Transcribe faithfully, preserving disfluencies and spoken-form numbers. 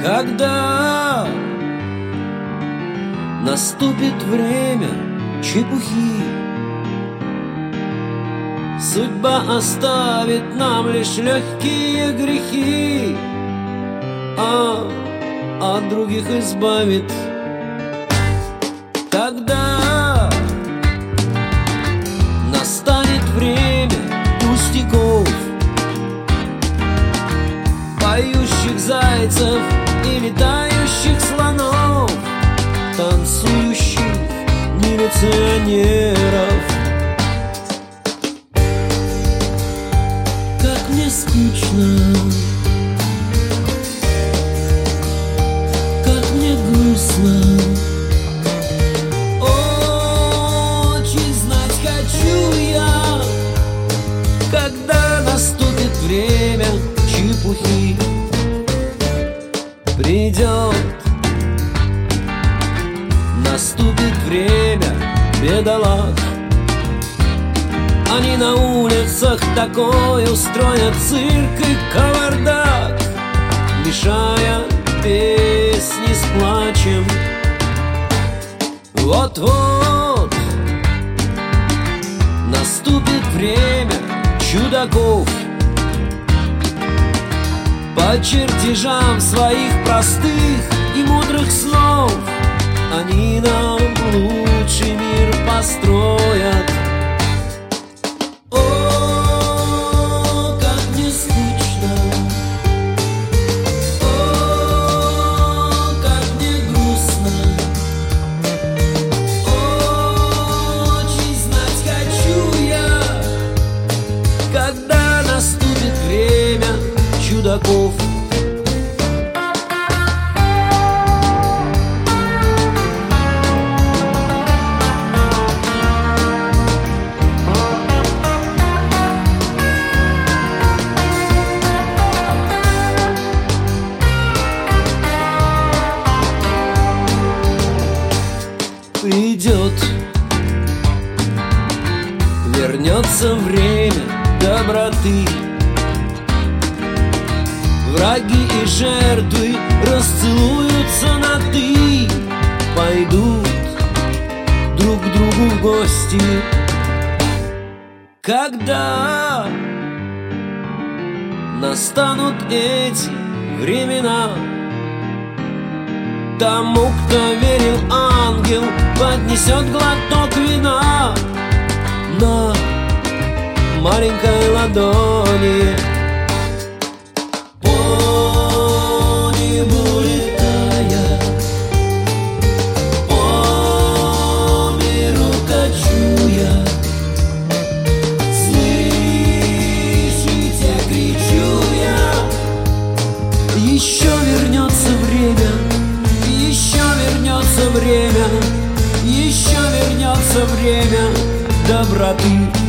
Когда наступит время чепухи, судьба оставит нам лишь легкие грехи, а от других избавит. Когда настанет время пустяков, поющих зайцев и летающих слонов, танцующих милиционеров. Как мне скучно, как мне грустно, очень знать хочу я, когда наступит время чепухи. Придет, наступит время бедолаг, они на улицах такой устроят цирк и кавардак, мешая песни с плачем. Вот-вот наступит время чудаков, по чертежам своих простых и мудрых снов они нам лучший мир построят. О, как мне скучно, о, как мне грустно, очень знать хочу я, когда наступит время чудаков. Придет, вернется время доброты, враги и жертвы расцелуются на «ты», пойдут друг к другу в гости. Когда настанут эти времена, тому, кто верил, ангел поднесет глоток вина на маленькой ладони. По небу летая, по миру кочу я, слышите, кричу я. Еще вернется время, еще вернется время, еще вернется время доброты.